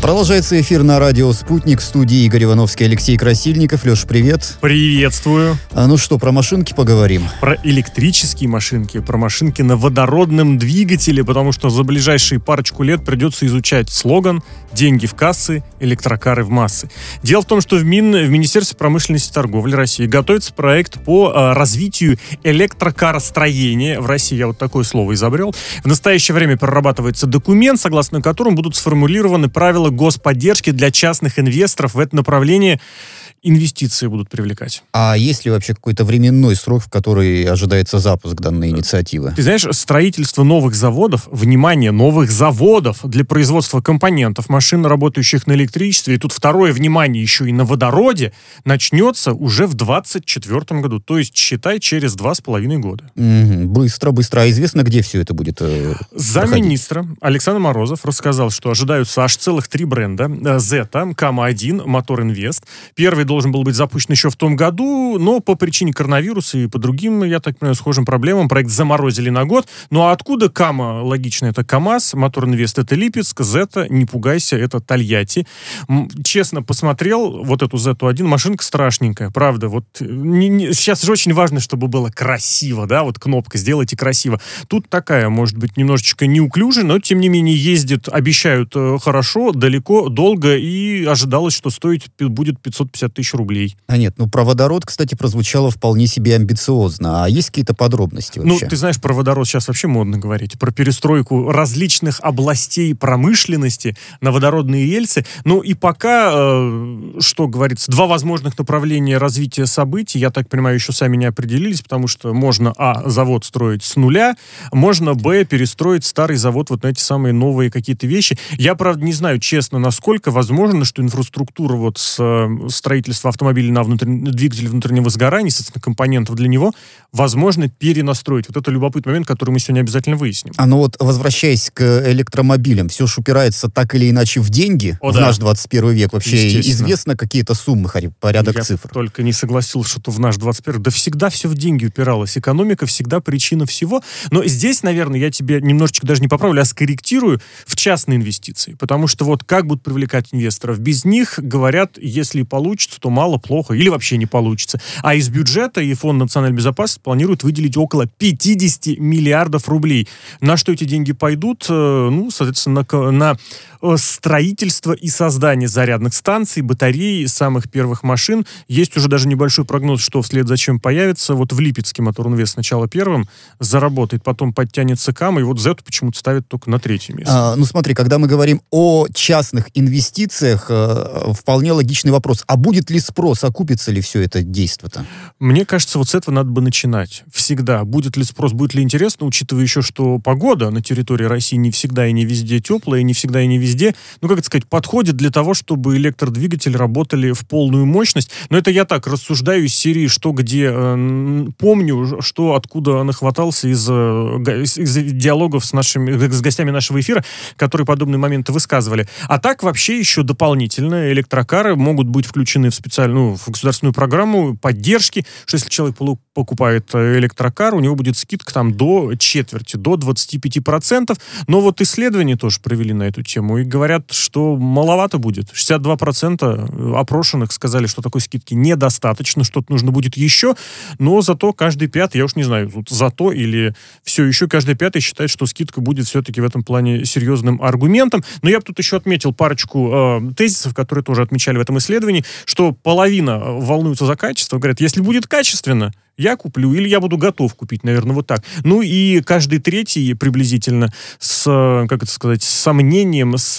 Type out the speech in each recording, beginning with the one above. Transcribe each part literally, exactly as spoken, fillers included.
Продолжается эфир на радио «Спутник». В студии Игорь Ивановский, Алексей Красильников. Леш, привет. Приветствую. А, ну что, про машинки поговорим? Про электрические машинки, про машинки на водородном двигателе, потому что за ближайшие парочку лет придется изучать слоган «Деньги в кассы, электрокары в массы». Дело в том, что в, Мин, в Министерстве промышленности и торговли России готовится проект по а, развитию электрокаростроения. В России я вот такое слово изобрел. В настоящее время прорабатывается документ, согласно которому будут сформулированы правила господдержки для частных инвесторов в это направление. Инвестиции будут привлекать. А есть ли вообще какой-то временной срок, в который ожидается запуск данной инициативы? Ты знаешь, строительство новых заводов, внимание, новых заводов для производства компонентов машин, работающих на электричестве, и тут второе внимание еще и на водороде, начнется уже в двадцать четвёртом году. То есть, считай, через два с половиной года. Угу. Быстро, быстро. А известно, где все это будет э, Замминистра Александр Морозов рассказал, что ожидаются аж целых три бренда. Zeta, Кама один, Мотор Инвест. Первый должен был быть запущен еще в том году, но по причине коронавируса и по другим, я так понимаю, схожим проблемам проект заморозили на год. Ну а откуда Кама? Логично, это КамАЗ, Мотор Инвест — это Липецк, Зета, не пугайся, это Тольятти. Честно посмотрел вот эту Зету один, машинка страшненькая, правда. Вот не, не, сейчас же очень важно, чтобы было красиво, да, вот кнопка «Сделайте красиво». Тут такая, может быть, немножечко неуклюжая, но тем не менее ездит, обещают хорошо, далеко, долго, и ожидалось, что стоить будет пятьсот пятьдесят тысяч рублей. А нет, ну про водород, кстати, прозвучало вполне себе амбициозно. А есть какие-то подробности вообще? Ну, ты знаешь, про водород сейчас вообще модно говорить. Про перестройку различных областей промышленности на водородные рельсы. Ну и пока, э, что говорится, два возможных направления развития событий, я так понимаю, еще сами не определились, потому что можно, а, завод строить с нуля, можно, б, перестроить старый завод вот на эти самые новые какие-то вещи. Я, правда, не знаю, честно, насколько возможно, что инфраструктура вот с строительством автомобиля на внутрен... двигатель внутреннего сгорания, естественно, компонентов для него, возможно перенастроить. Вот это любопытный момент, который мы сегодня обязательно выясним. А ну вот, возвращаясь к электромобилям, все ж упирается так или иначе в деньги. О, в да. наш двадцать первый век. Вообще известно какие-то суммы, порядок Я цифр? Только не согласился, что в наш двадцать первый. Да всегда все в деньги упиралось. Экономика всегда причина всего. Но здесь, наверное, я тебе немножечко даже не поправлю, а скорректирую в частные инвестиции. Потому что вот как будут привлекать инвесторов? Без них, говорят, если получится, то мало, плохо или вообще не получится. А из бюджета и Фонд национальной безопасности планируют выделить около пятьдесят миллиардов рублей. На что эти деньги пойдут? Ну, соответственно, на, на строительство и создание зарядных станций, батарей, самых первых машин. Есть уже даже небольшой прогноз, что вслед за чем появится. Вот в Липецке Мотор Инвест сначала первым заработает, потом подтянется Кама, и вот Зету почему-то ставят только на третье место. А, ну смотри, когда мы говорим о частных инвестициях, э, вполне логичный вопрос. А будет ли спрос, окупится ли все это действо-то? Мне кажется, вот с этого надо бы начинать. Всегда. Будет ли спрос, будет ли интересно, учитывая еще, что погода на территории России не всегда и не везде теплая, и не всегда и не везде, ну, как это сказать, подходит для того, чтобы электродвигатели работали в полную мощность. Но это я так рассуждаю из серии «Что, где». Э, помню, что, откуда нахватался из, из, из диалогов с, нашими, с гостями нашего эфира, которые подобные моменты высказывали. А так вообще еще дополнительно электрокары могут быть включены в специальную, ну, в государственную программу поддержки, что если человек покупает электрокар, у него будет скидка там до четверти, до двадцати пяти процентов. Но вот исследования тоже провели на эту тему и говорят, что маловато будет. шестьдесят два процента опрошенных сказали, что такой скидки недостаточно, что-то нужно будет еще, но зато каждый пятый, я уж не знаю, тут зато или все еще, каждый пятый считает, что скидка будет все-таки в этом плане серьезным аргументом. Но я бы тут еще отметил парочку э, тезисов, которые тоже отмечали в этом исследовании, что половина волнуются за качество, говорят, если будет качественно, я куплю, или я буду готов купить, наверное, вот так. Ну и каждый третий приблизительно с, как это сказать, с сомнением, с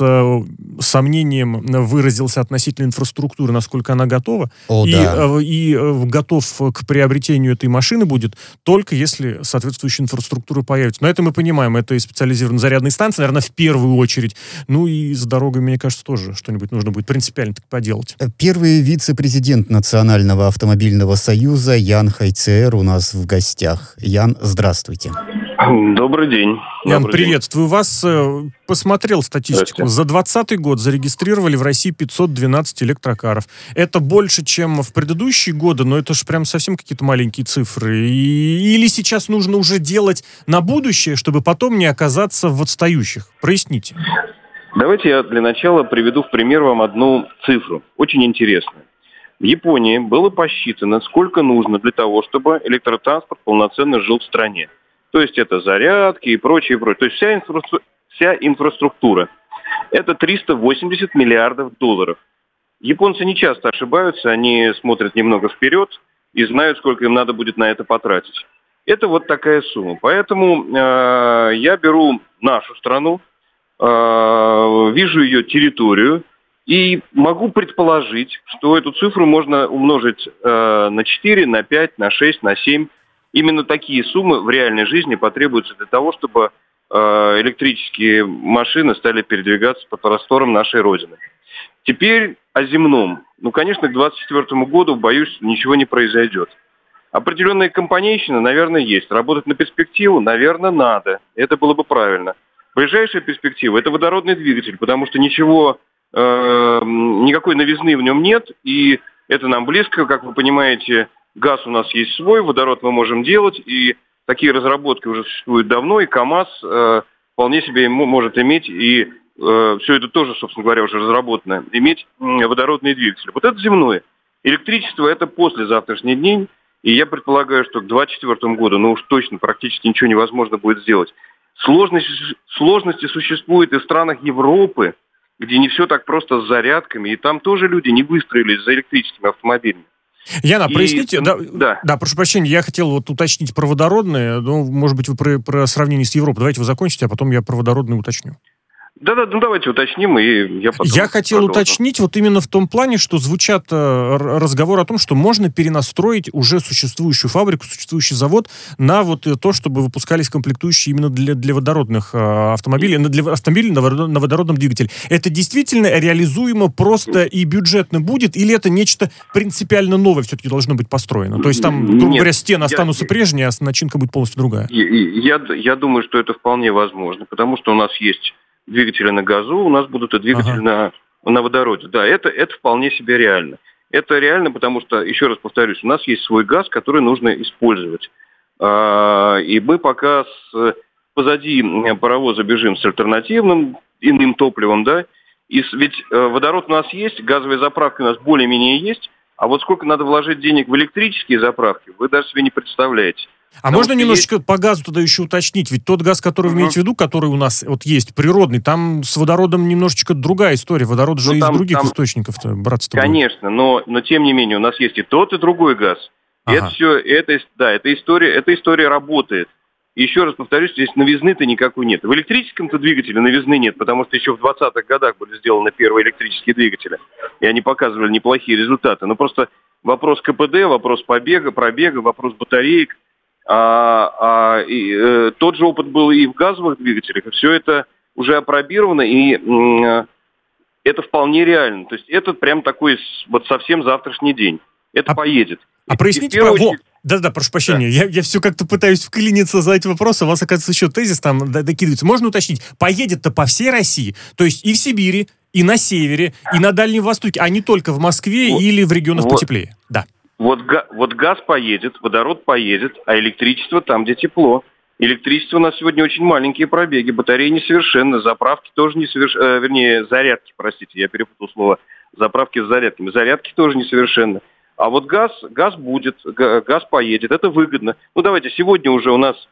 сомнением выразился относительно инфраструктуры, насколько она готова. О, и, да. и, и готов к приобретению этой машины будет только если соответствующая инфраструктура появится. Но это мы понимаем, это и специализированные зарядные станции, наверное, в первую очередь. Ну и с дорогой, мне кажется, тоже что-нибудь нужно будет принципиально так поделать. Первый вице-президент Национального автомобильного союза Ян Хайцер у нас в гостях. Ян, здравствуйте. Добрый день. Ян, Добрый приветствую день. вас. Посмотрел статистику. За двадцатый год зарегистрировали в России пятьсот двенадцать электрокаров. Это больше, чем в предыдущие годы, но это же прям совсем какие-то маленькие цифры. И... Или сейчас нужно уже делать на будущее, чтобы потом не оказаться в отстающих? Проясните. Давайте я для начала приведу в пример вам одну цифру, очень интересную. В Японии было посчитано, сколько нужно для того, чтобы электротранспорт полноценно жил в стране. То есть это зарядки и прочее, прочее. То есть вся, инфра... вся инфраструктура. Это триста восемьдесят миллиардов долларов. Японцы не часто ошибаются, они смотрят немного вперед и знают, сколько им надо будет на это потратить. Это вот такая сумма. Поэтому э, я беру нашу страну, э, вижу ее территорию и могу предположить, что эту цифру можно умножить э, на четыре, на пять, на шесть, на семь. Именно такие суммы в реальной жизни потребуются для того, чтобы э, электрические машины стали передвигаться по просторам нашей Родины. Теперь о земном. Ну, конечно, к двадцать четвёртому году, боюсь, ничего не произойдет. Определенная компанейщина, наверное, есть. Работать на перспективу, наверное, надо. Это было бы правильно. Ближайшая перспектива – это водородный двигатель, потому что ничего, э, никакой новизны в нем нет, и это нам близко. Как вы понимаете, газ у нас есть свой, водород мы можем делать, и такие разработки уже существуют давно, и КАМАЗ э, вполне себе может иметь, и э, все это тоже, собственно говоря, уже разработано, иметь водородные двигатели. Вот это земное. Электричество – это послезавтрашний день. И я предполагаю, что к двадцать четвёртому году, ну уж точно, практически ничего невозможно будет сделать. Сложности, сложности существуют и в странах Европы, где не все так просто с зарядками, и там тоже люди не выстроились за электрическими автомобилями. Яна, и, проясните, да, да. да, прошу прощения, я хотел вот уточнить про водородные, ну, может быть, вы про, про сравнение с Европой. Давайте вы закончите, а потом я про водородные уточню. Да-да, ну давайте уточним, и я потом Я хотел продолжу. уточнить вот именно в том плане, что звучат э, разговоры о том, что можно перенастроить уже существующую фабрику, существующий завод на вот то, чтобы выпускались комплектующие именно для, для водородных э, автомобилей, для автомобилей на, водород, на водородном двигателе. Это действительно реализуемо просто и бюджетно будет, или это нечто принципиально новое все-таки должно быть построено? То есть там, грубо Нет, говоря, стены останутся я, прежние, а начинка будет полностью другая? Я, я думаю, что это вполне возможно, потому что у нас есть двигатели на газу, у нас будут и двигатели ага. на, на водороде. Да, это, это вполне себе реально. Это реально, потому что, еще раз повторюсь, у нас есть свой газ, который нужно использовать. А, и мы пока с, позади паровоза бежим с альтернативным иным топливом, да, и с, ведь водород у нас есть, газовые заправки у нас более-менее есть, а вот сколько надо вложить денег в электрические заправки, вы даже себе не представляете. А Потому можно немножечко есть... по газу тогда еще уточнить? Ведь тот газ, который uh-huh. вы имеете в виду, который у нас вот есть, природный, там с водородом немножечко другая история. Водород же ну, там, из других там... источников-то браться. Конечно, но, но тем не менее у нас есть и тот, и другой газ. Ага. Это все, это, да, эта история, эта история работает. И еще раз повторюсь, здесь новизны-то никакой нет. В электрическом-то двигателе новизны нет, потому что еще в двадцатых годах были сделаны первые электрические двигатели. И они показывали неплохие результаты. Но просто вопрос КПД, вопрос побега, пробега, вопрос батареек. А, а, и, э, тот же опыт был и в газовых двигателях, и все это уже опробировано, и э, это вполне реально. То есть это прям такой вот совсем завтрашний день. Это а, поедет. А и, проясните, и про... очередь... Да-да, прошу прощения, да. я, я все как-то пытаюсь вклиниться за эти вопросы, у вас, оказывается, еще тезис там докидывается. Можно уточнить, поедет-то по всей России, то есть и в Сибири, и на севере, и на Дальнем Востоке, а не только в Москве вот, или в регионах вот. потеплее? Да. Вот, вот газ поедет, водород поедет, а электричество там, где тепло. Электричество у нас сегодня очень маленькие пробеги, батареи несовершенны, заправки тоже несовершенны, э, вернее, зарядки, простите, я перепутал слово, заправки с зарядками, зарядки тоже несовершенны. А вот газ, газ будет, газ поедет, это выгодно. Ну давайте, сегодня уже у нас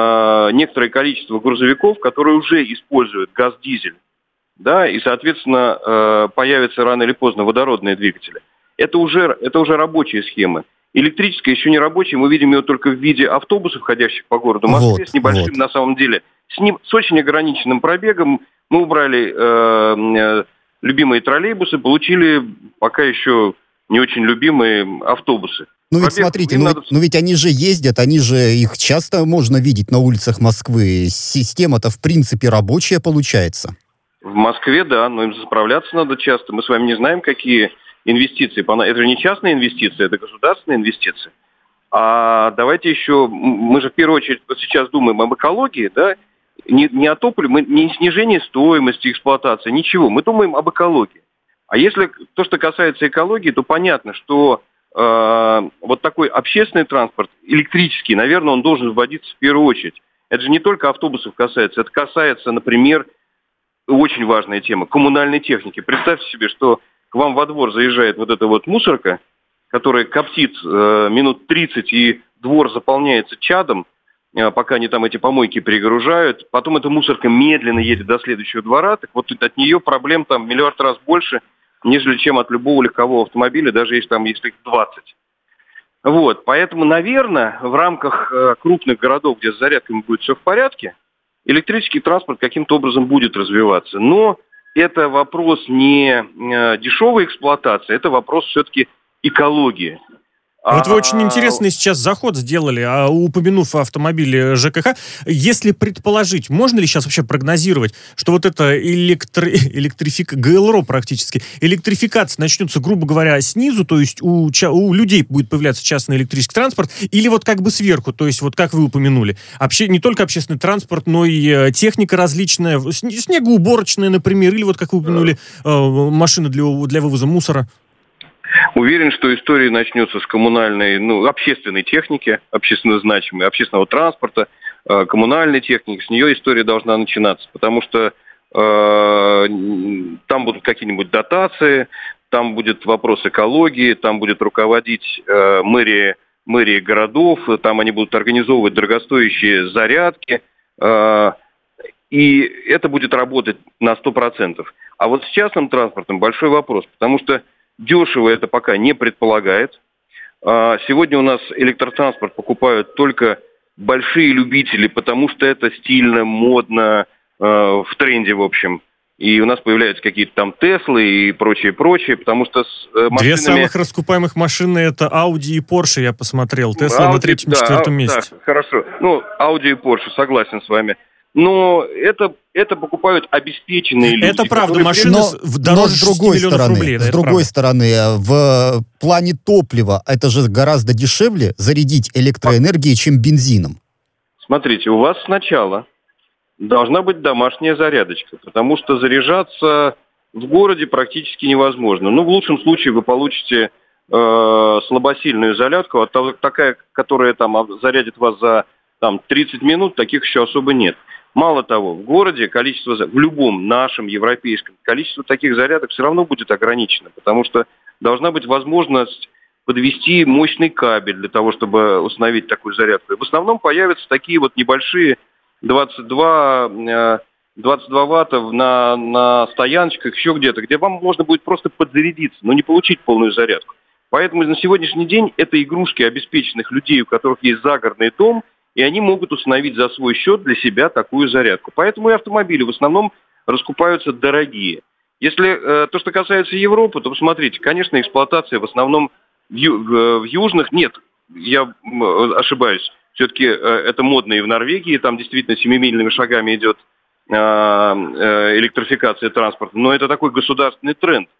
э, некоторое количество грузовиков, которые уже используют газ-дизель, да, и, соответственно, э, появятся рано или поздно водородные двигатели. Это уже, это уже рабочие схемы. Электрическая еще не рабочая, мы видим ее только в виде автобусов, ходящих по городу Москве, вот, с небольшим, вот. на самом деле, с, не, с очень ограниченным пробегом. Мы убрали э, э, любимые троллейбусы, получили пока еще не очень любимые автобусы. Ну ведь смотрите, ну, надо... ведь, ну ведь они же ездят, они же, их часто можно видеть на улицах Москвы. Система-то в принципе рабочая получается. В Москве, да, но им заправляться надо часто. Мы с вами не знаем, какие... инвестиции. Это же не частные инвестиции, это государственные инвестиции. А давайте еще, мы же в первую очередь сейчас думаем об экологии, да, не, не о топливе, мы, не снижении стоимости эксплуатации, ничего. Мы думаем об экологии. А если то, что касается экологии, то понятно, что э, вот такой общественный транспорт, электрический, наверное, он должен вводиться в первую очередь. Это же не только автобусов касается, это касается, например, очень важная тема, коммунальной техники. Представьте себе, что к вам во двор заезжает вот эта вот мусорка, которая коптит э, минут тридцать, и двор заполняется чадом, э, пока они там эти помойки перегружают. Потом эта мусорка медленно едет до следующего двора, так вот от нее проблем там миллиард раз больше, нежели чем от любого легкового автомобиля, даже если там если их двадцать. Вот, поэтому, наверное, в рамках э, крупных городов, где с зарядками будет все в порядке, электрический транспорт каким-то образом будет развиваться. Но это вопрос не э, дешевой эксплуатации, это вопрос все-таки экологии. Вот вы очень интересный сейчас заход сделали, упомянув автомобили ЖКХ. Если предположить, можно ли сейчас вообще прогнозировать, что вот эта электри... электрифик... ГЛРО практически, электрификация начнется, грубо говоря, снизу, то есть у, ча... у людей будет появляться частный электрический транспорт, или вот как бы сверху, то есть вот как вы упомянули, обще... не только общественный транспорт, но и техника различная, снегоуборочная, например, или вот как вы упомянули, машины для, для вывоза мусора? Уверен, что история начнется с коммунальной, ну, общественной техники, общественно значимой, общественного транспорта, э, коммунальной техники. С нее история должна начинаться, потому что э, там будут какие-нибудь дотации, там будет вопрос экологии, там будет руководить э, мэрия, мэрия городов, там они будут организовывать дорогостоящие зарядки, э, и это будет работать на сто процентов. А вот с частным транспортом большой вопрос, потому что дешево это пока не предполагает. Сегодня у нас электротранспорт покупают только большие любители, потому что это стильно, модно, в тренде, в общем. И у нас появляются какие-то там Теслы и прочее, прочее, потому что с машинами... Две самых раскупаемых машины — это Audi и Porsche, я посмотрел. Тесла на третьем-четвертом да, месте. Да, хорошо. Ну, Audi и Porsche, согласен с вами. Но это, это покупают обеспеченные люди. Это правда, машина но, дороже но с другой стороны, рублей. Да, с другой правда. стороны, в плане топлива это же гораздо дешевле зарядить электроэнергией, чем бензином. Смотрите, у вас сначала должна быть домашняя зарядочка, потому что заряжаться в городе практически невозможно. Ну, в лучшем случае вы получите э, слабосильную зарядку, а такая, которая там зарядит вас за там, тридцать минут, таких еще особо нет. Мало того, в городе количество, в любом нашем европейском, количество таких зарядок все равно будет ограничено, потому что должна быть возможность подвести мощный кабель для того, чтобы установить такую зарядку. И в основном появятся такие вот небольшие двадцать два, двадцать два ватта на, на стояночках, еще где-то, где вам можно будет просто подзарядиться, но не получить полную зарядку. Поэтому на сегодняшний день это игрушки обеспеченных людей, у которых есть загородный дом, и они могут установить за свой счет для себя такую зарядку. Поэтому и автомобили в основном раскупаются дорогие. Если э, то, что касается Европы, то посмотрите, конечно, эксплуатация в основном в, ю, в, в южных, нет, я э, ошибаюсь, все-таки э, это модно и в Норвегии, там действительно семимильными шагами идет э, э, электрификация транспорта, но это такой государственный тренд.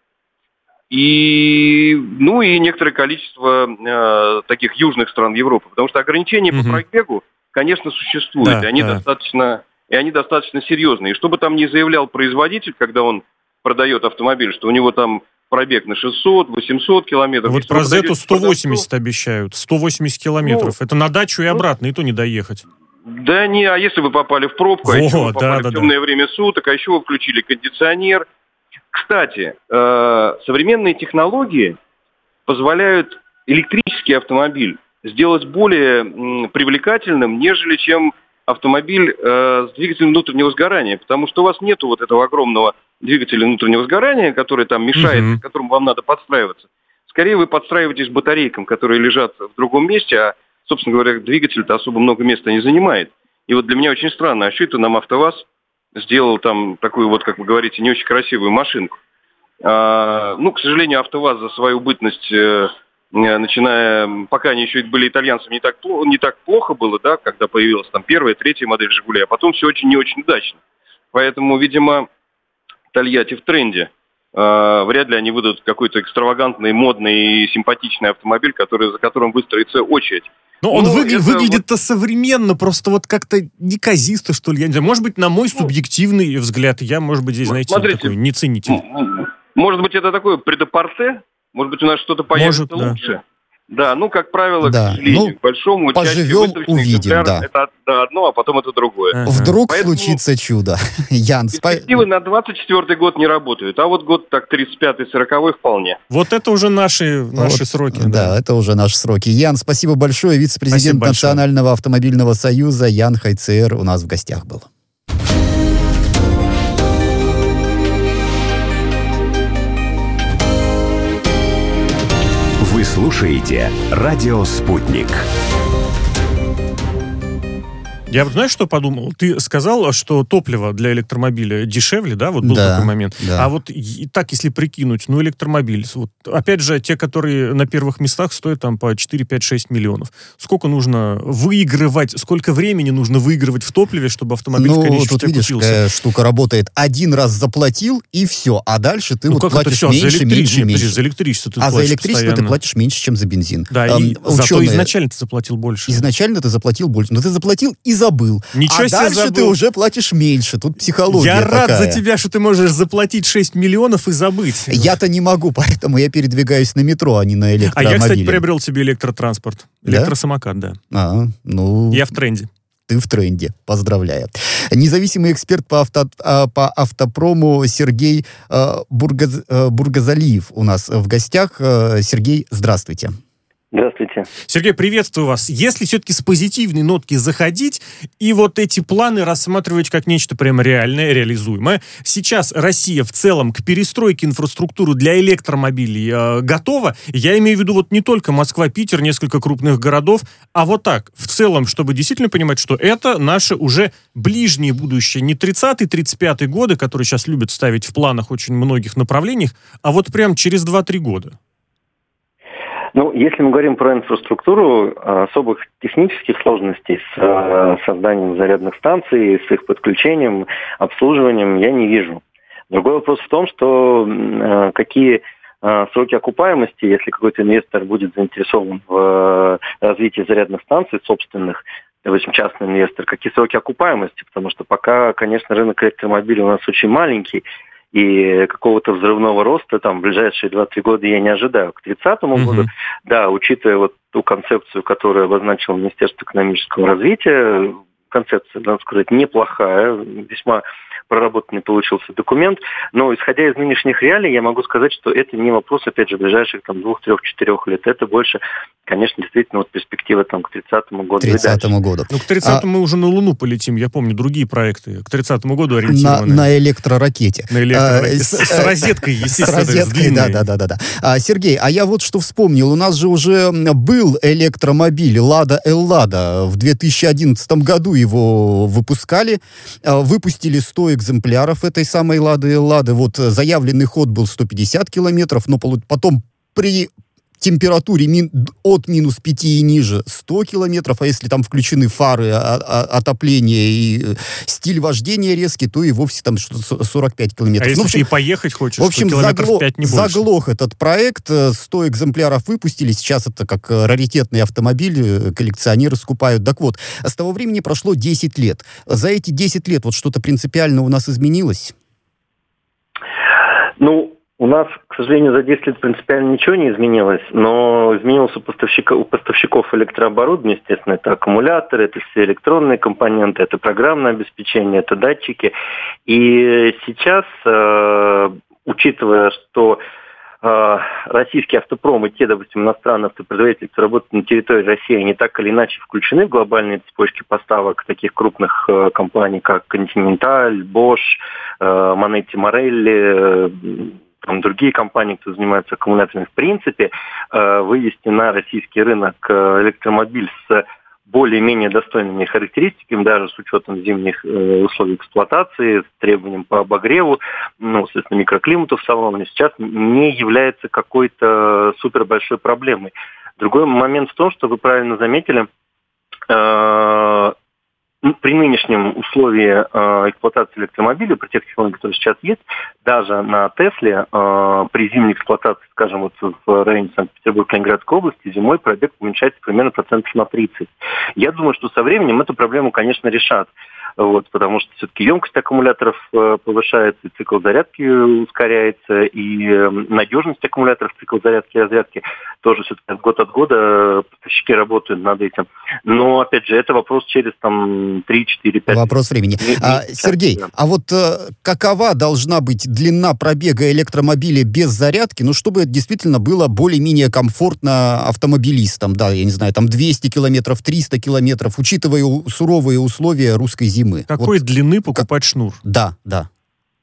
И, ну и некоторое количество э, таких южных стран Европы, потому что ограничения mm-hmm. по пробегу, конечно, существуют, да, и, они да. достаточно, и они достаточно серьезные. И что бы там ни заявлял производитель, когда он продает автомобиль, что у него там пробег на шестьсот, восемьсот километров. Вот про Зету сто восемьдесят обещают, сто восемьдесят километров. Ну, это на дачу и обратно, ну, и то не доехать. Да не, а если вы попали в пробку, Во, а еще вы попали да, в темное да. время суток, а еще вы включили кондиционер. Кстати, э, современные технологии позволяют электрический автомобиль сделать более м, привлекательным, нежели чем автомобиль э, с двигателем внутреннего сгорания, потому что у вас нету вот этого огромного двигателя внутреннего сгорания, который там мешает, mm-hmm. к которому вам надо подстраиваться. Скорее вы подстраиваетесь батарейкам, которые лежат в другом месте, а, собственно говоря, двигатель-то особо много места не занимает. И вот для меня очень странно, а что это нам АвтоВАЗ сделал там такую вот, как вы говорите, не очень красивую машинку. А, ну, к сожалению, АвтоВАЗ за свою бытность, э, начиная, пока они еще были итальянцами, не так, не так плохо было, да, когда появилась там первая, третья модель «Жигулей», а потом все очень не очень удачно. Поэтому, видимо, Тольятти в тренде. А, вряд ли они выдадут какой-то экстравагантный, модный и симпатичный автомобиль, который, за которым выстроится очередь. Но он ну, выгля- это выглядит-то вот... современно, просто вот как-то неказисто, что ли. Я не знаю, может быть, на мой субъективный взгляд, я, может быть, здесь, знаете, Смотрите, такой не ценитель. Может быть, это такое предапорте? Может быть, у нас что-то появится может, лучше? Да, ну, как правило, да. к сожалению, ну, к большому поживем, увидим, да. Это одно, а потом это другое. Ага. Вдруг Поэтому случится чудо. Ян, перспективы спа... на двадцать четвёртый год не работают, а вот год так тридцать пятый сороковой вполне. Вот это уже наши, наши вот, сроки. Да, да, это уже наши сроки. Ян, спасибо большое. Вице-президент спасибо Национального большое. автомобильного союза Ян Хайцер у нас в гостях был. Вы слушаете «Радио Спутник». Я вот знаешь, что подумал? Ты сказал, что топливо для электромобиля дешевле, да? Вот был да, такой момент. Да. А вот и так, если прикинуть, ну, электромобиль, вот, опять же, те, которые на первых местах стоят там по четыре, пять, шесть миллионов. Сколько нужно выигрывать, сколько времени нужно выигрывать в топливе, чтобы автомобиль ну, в конечном тут видишь, купился? какая штука работает. Один раз заплатил, и все. А дальше ты ну, вот платишь все? меньше, за меньше, Нет, меньше. За электричество ты а платишь за электричество постоянно. ты платишь меньше, чем за бензин. Да, Эм, и ученые... зато изначально ты заплатил больше. Изначально ты заплатил больше. Но ты заплатил и забыл. Ничего а себе дальше забыл. ты уже платишь меньше. Тут психология Я такая. рад за тебя, что ты можешь заплатить шесть миллионов и забыть. Я-то не могу, поэтому я передвигаюсь на метро, а не на электромобиле. А я, кстати, приобрел себе электротранспорт. Электросамокат, да. да. А, ну... Я в тренде. Ты в тренде. Поздравляю. Независимый эксперт по, авто, по автопрому Сергей Бургаз, Бургазалиев у нас в гостях. Сергей, здравствуйте. Здравствуйте. Сергей, приветствую вас. Если все-таки с позитивной нотки заходить и вот эти планы рассматривать как нечто прям реальное, реализуемое, сейчас Россия в целом к перестройке инфраструктуры для электромобилей э, готова. Я имею в виду вот не только Москва, Питер, несколько крупных городов, а вот так, в целом, чтобы действительно понимать, что это наше уже ближнее будущее. Не тридцатый тридцать пятый годы, которые сейчас любят ставить в планах очень многих направлениях, а вот прям через два-три года. Ну, если мы говорим про инфраструктуру, особых технических сложностей с э, созданием зарядных станций, с их подключением, обслуживанием я не вижу. Другой вопрос в том, что э, какие э, сроки окупаемости, если какой-то инвестор будет заинтересован в э, развитии зарядных станций собственных, допустим, частный инвестор, какие сроки окупаемости, потому что пока, конечно, рынок электромобилей у нас очень маленький, и какого-то взрывного роста там в ближайшие два-три года я не ожидаю. К тридцатому mm-hmm. году, да, учитывая вот ту концепцию, которую обозначило Министерство экономического развития, концепция, надо сказать, неплохая, весьма проработанный получился документ, но исходя из нынешних реалий, я могу сказать, что это не вопрос, опять же, ближайших там двух, трех, четырех лет, это больше, конечно, действительно вот перспектива там к тридцатому году. К тридцатому году. Ну, к тридцатому а... мы уже на Луну полетим, я помню, другие проекты, к тридцатому году ориентированы. На, на электроракете. На электроракете. А, с, с, с розеткой, естественно. С розеткой, да, да, да, да, да. А, Сергей, а я вот что вспомнил, у нас же уже был электромобиль Лада Эллада, в две тысячи одиннадцатом году его выпускали, выпустили сто экземпляров этой самой Лады Эллады. Вот заявленный ход был сто пятьдесят километров, но потом при температуре мин, от минус пяти и ниже сто километров, а если там включены фары, а, а, отопление и стиль вождения резкий, то и вовсе там что-то сорок пять километров. А если ну, в общем, ты и поехать хочешь, в общем, километров заглох, пять не больше. Заглох этот проект, сто экземпляров выпустили, сейчас это как раритетный автомобиль, коллекционеры скупают. Так вот, с того времени прошло десять лет. За эти десять лет вот что-то принципиально у нас изменилось? Ну, у нас, к сожалению, за десять лет принципиально ничего не изменилось, но изменилось у поставщиков, у поставщиков электрооборудования, естественно, это аккумуляторы, это все электронные компоненты, это программное обеспечение, это датчики. И сейчас, э, учитывая, что э, российский автопром и те, допустим, иностранные автопроизводители, которые работают на территории России, они так или иначе включены в глобальные цепочки поставок таких крупных э, компаний, как Continental, Bosch, э, Manetti Marelli, э, там другие компании, кто занимается аккумуляторами, в принципе, э, вывести на российский рынок э, электромобиль с более-менее достойными характеристиками, даже с учетом зимних э, условий эксплуатации, с требованием по обогреву, ну, соответственно, микроклимату в салоне, сейчас не является какой-то супер большой проблемой. Другой момент в том, что вы правильно заметили, э, при нынешнем условии э, эксплуатации электромобиля, при тех технологиях, которые сейчас есть, даже на Тесле э, при зимней эксплуатации, скажем, вот в районе Санкт-Петербурга, Ленинградской области, зимой пробег уменьшается примерно процентов на тридцать. Я думаю, что со временем эту проблему, конечно, решат. вот, потому что все-таки емкость аккумуляторов э, повышается, и цикл зарядки ускоряется, и э, надежность аккумуляторов, цикл зарядки и разрядки тоже все-таки год от года поставщики работают над этим. Но, опять же, это вопрос через там три, четыре, пять Вопрос времени. Не- не А, сейчас, Сергей, да. а вот э, какова должна быть длина пробега электромобиля без зарядки, ну, чтобы это действительно было более-менее комфортно автомобилистам, да, я не знаю, там двести километров, триста километров, учитывая у- суровые условия русской зимы. Какой Вот, длины покупать шнур? да, да.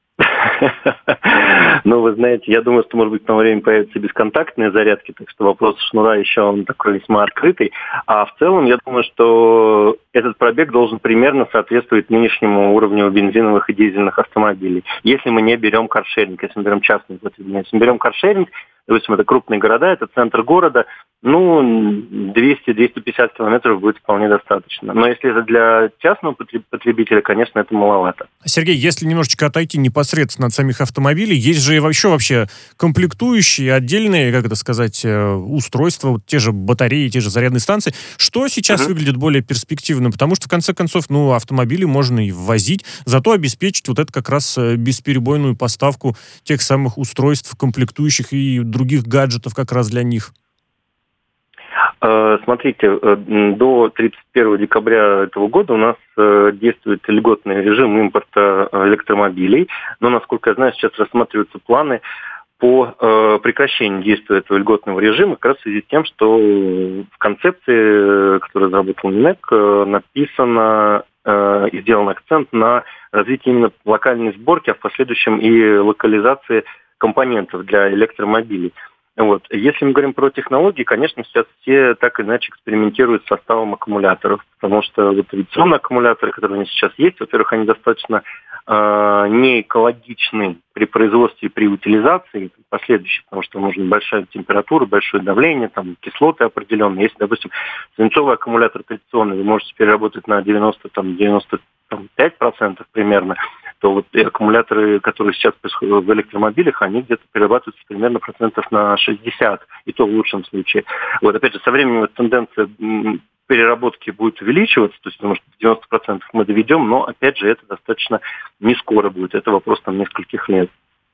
Ну, вы знаете, я думаю, что, может быть, в то время появятся бесконтактные зарядки, так что вопрос шнура еще он такой весьма открытый. А в целом, я думаю, что этот пробег должен примерно соответствовать нынешнему уровню бензиновых и дизельных автомобилей. Если мы не берем каршеринг, если мы берем частные потребления. Если мы берем каршеринг, допустим, это крупные города, это центр города, ну, двести-двести пятьдесят километров будет вполне достаточно. Но если это для частного потребителя, конечно, это маловато. Сергей, если немножечко отойти непосредственно от самих автомобилей, есть же вообще вообще комплектующие, отдельные, как это сказать, устройства, вот те же батареи, те же зарядные станции. Что сейчас uh-huh. выглядит более перспективно? Потому что, в конце концов, ну, автомобили можно и ввозить, зато обеспечить вот это как раз бесперебойную поставку тех самых устройств, комплектующих и других гаджетов как раз для них. Смотрите, до тридцать первого декабря этого года у нас действует льготный режим импорта электромобилей, но, насколько я знаю, сейчас рассматриваются планы по прекращению действия этого льготного режима, как раз в связи с тем, что в концепции, которую разработал МИНЭК, написано и сделан акцент на развитие именно локальной сборки, а в последующем и локализации компонентов для электромобилей. Вот. Если мы говорим про технологии, конечно, сейчас все так или иначе экспериментируют с составом аккумуляторов, потому что вот традиционные аккумуляторы, которые у них сейчас есть, во-первых, они достаточно э, не экологичны при производстве и при утилизации последующей, потому что нужна большая температура, большое давление, там, кислоты определенные. Если, допустим, свинцовый аккумулятор традиционный вы можете переработать на девяносто, там, девяносто пять процентов примерно, то вот аккумуляторы, которые сейчас в электромобилях, они где-то перерабатываются примерно процентов на шестьдесят, и то в лучшем случае. Вот опять же, со временем эта тенденция переработки будет увеличиваться, то есть, потому что в девяносто процентов мы доведем, но, опять же, это достаточно не скоро будет, это вопрос там нескольких лет.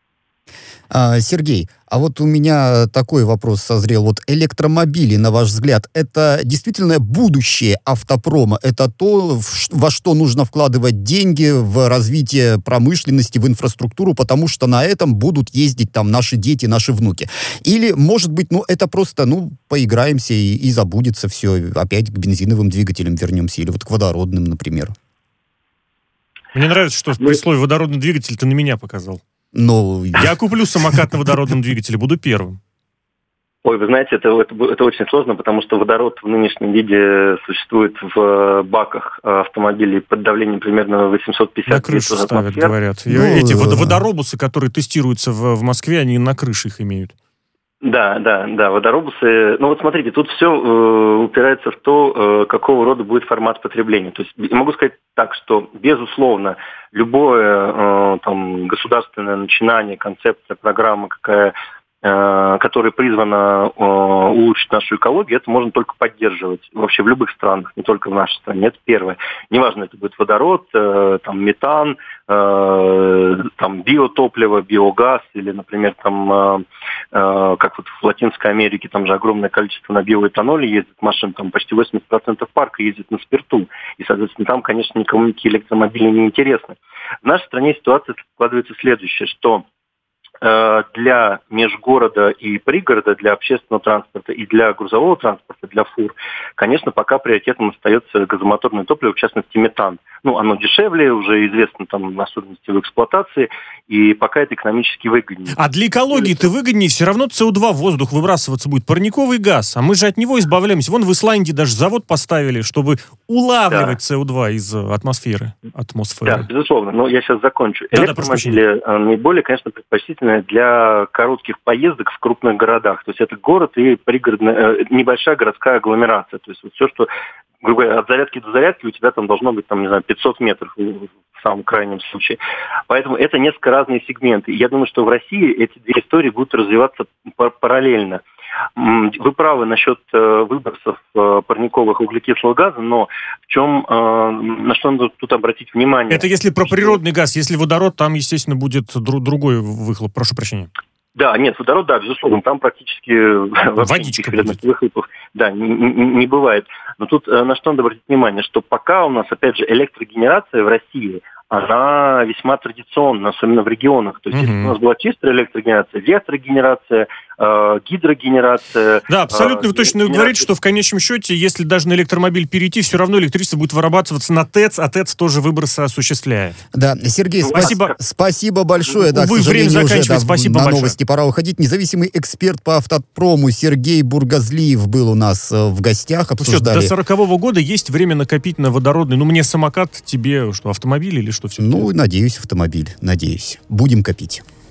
А, Сергей, а вот у меня такой вопрос созрел. Вот электромобили, на ваш взгляд, это действительно будущее автопрома? Это то, во что нужно вкладывать деньги в развитие промышленности, в инфраструктуру, потому что на этом будут ездить там наши дети, наши внуки? Или, может быть, ну, это просто, ну, поиграемся и, и забудется все, опять к бензиновым двигателям вернемся, или вот к водородным, например? Мне нравится, что при слове «водородный двигатель» ты на меня показал. Ну, я куплю самокат на водородном двигателе, буду первым. Ой, вы знаете, это, это, это очень сложно, потому что водород в нынешнем виде существует в баках автомобилей под давлением примерно восемьсот пятьдесят на крышу литров ставят, атмосфер. говорят. Ну, Эти водо- водоробусы, которые тестируются в, в Москве, они на крыше их имеют. Да, да, да, водоробусы. Ну вот смотрите, тут все э, упирается в то, э, какого рода будет формат потребления. То есть могу сказать так, что безусловно любое э, там государственное начинание, концепция, программа, какая, э, которая призвана э, улучшить нашу экологию, это можно только поддерживать вообще в любых странах, не только в нашей стране. Это первое. Неважно, это будет водород, э, там метан, э, там биотопливо, биогаз или, например, там э, э, как вот в Латинской Америке, там же огромное количество на биоэтаноле ездит машин, там почти восемьдесят процентов парка ездит на спирту. И, соответственно, там, конечно, никому никакие электромобили не интересны. В нашей стране ситуация складывается следующая, что для межгорода и пригорода, для общественного транспорта и для грузового транспорта, для фур, конечно, пока приоритетом остается газомоторное топливо, в частности, метан. Ну, оно дешевле, уже известно там особенности в эксплуатации, и пока это экономически выгоднее. А для экологии-то выгоднее все равно С О два в воздух выбрасываться будет, парниковый газ, а мы же от него избавляемся. Вон в Исландии даже завод поставили, чтобы улавливать да. С О два из атмосферы. атмосферы. Да, безусловно, но я сейчас закончу. Да, электромобили да, наиболее, конечно, предпочтительны для коротких поездок в крупных городах. То есть это город и пригородная, небольшая городская агломерация. То есть вот все, что, грубо говоря, от зарядки до зарядки у тебя там должно быть, там, не знаю, пятьсот метров в самом крайнем случае. Поэтому это несколько разные сегменты. Я думаю, что в России эти две истории будут развиваться параллельно. Вы правы насчет выбросов парниковых углекислого газа, но в чем, на что надо тут обратить внимание? Это если про природный газ, если водород, там, естественно, будет дру- другой выхлоп, прошу прощения. Да, нет, водород, да, безусловно, там практически водичка будет. Выхлопов, да, не, не, не бывает. Но тут на что надо обратить внимание, что пока у нас, опять же, электрогенерация в России, она весьма традиционна, особенно в регионах. То есть, угу. если у нас была чистая электрогенерация, ветрогенерация, э, гидрогенерация... Да, абсолютно э, вы точно говорите, что в конечном счете, если даже на электромобиль перейти, все равно электричество будет вырабатываться на ТЭЦ, а ТЭЦ тоже выбросы осуществляет. Да, Сергей, спасибо. Спа- спасибо большое. Да, Увы, к время сожалению, уже заканчивается. да, Спасибо на большое. новости пора уходить. Независимый эксперт по автопрому Сергей Бургазлиев был у нас э, в гостях, Ну все, обсуждали. до сорокового года есть время накопить на водородный. Ну, мне самокат, тебе что, автомобиль или что все? Ну, надеюсь, автомобиль, надеюсь. Будем копить.